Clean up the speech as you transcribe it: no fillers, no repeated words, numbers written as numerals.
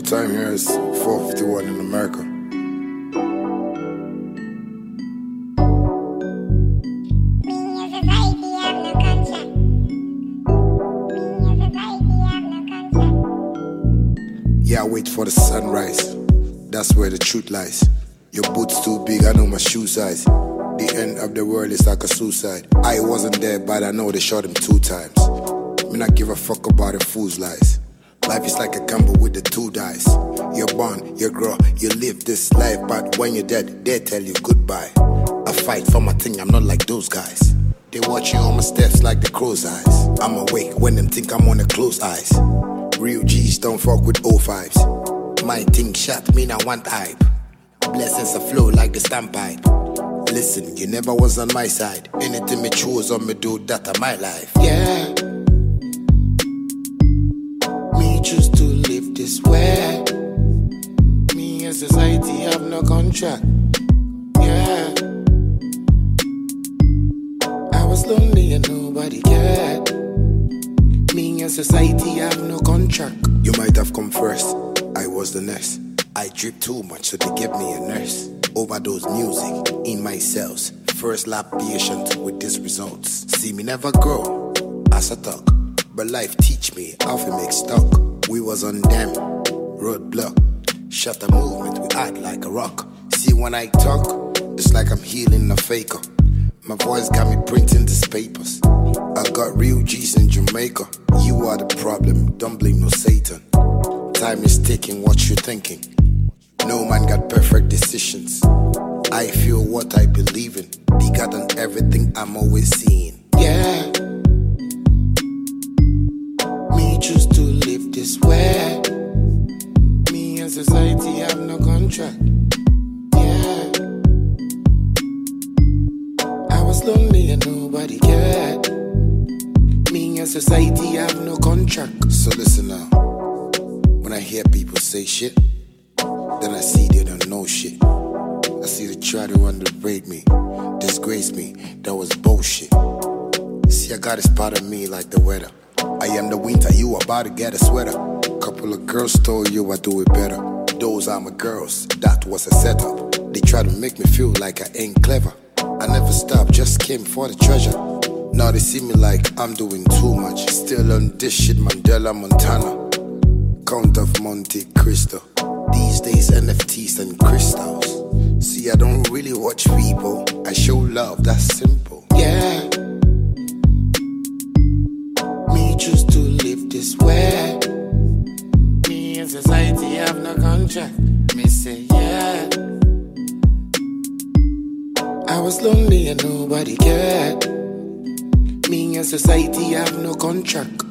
time here is 4:51 in America. Yeah, I wait for the sunrise. That's where the truth lies. Your boots too big, I know my shoe size. The end of the world is like a suicide. I wasn't there, but I know they shot him 2 times. Me not give a fuck about a fool's lies. Life is like a gamble with the 2 dice. You're born, you grow, you live this life, but when you're dead, they tell you goodbye. I fight for my thing, I'm not like those guys. They watching all my steps like the crow's eyes. I'm awake when them think I'm on the closed eyes. Real G's don't fuck with O5s. My thing shot me, now want hype. Blessings a flow like the standpipe. Listen, you never was on my side. Anything me choose on me do, that of my life. Yeah. Me choose to live this way. Me and society have no contract. Yeah. I was lonely and nobody cared. Me and society have no contract. You might have come first, I was the next. I drip too much, so they give me a nurse. Overdose music in my cells. First lap patient with these results. See me never grow as a talk, but life teach me how to make stock. We was on them roadblock. Shut the movement, we act like a rock. See when I talk, it's like I'm healing a faker. My voice got me printing these papers. I got real G's in Jamaica. You are the problem, don't blame no Satan. Time is ticking, what you thinking? No man got perfect decisions. I feel what I believe in. Bigger than everything I'm always seeing. Yeah. Me choose to live this way. Me and society have no contract. Yeah. I was lonely and nobody cared. Me and society have no contract. So listen now. When I hear people say shit, then I see they don't know shit. I see they try to underrate me, disgrace me, that was bullshit. See, I got this part of me like the weather. I am the winter, you about to get a sweater. Couple of girls told you I do it better. Those are my girls, that was a setup. They try to make me feel like I ain't clever. I never stopped, just came for the treasure. Now they see me like I'm doing too much. Still on this shit, Mandela, Montana. Count of Monte Cristo. These days NFTs and crystals. See, I don't really watch people. I show love, that's simple. Yeah. Me choose to live this way. Me and society have no contract. Me say yeah. I was lonely and nobody cared. Me and society have no contract.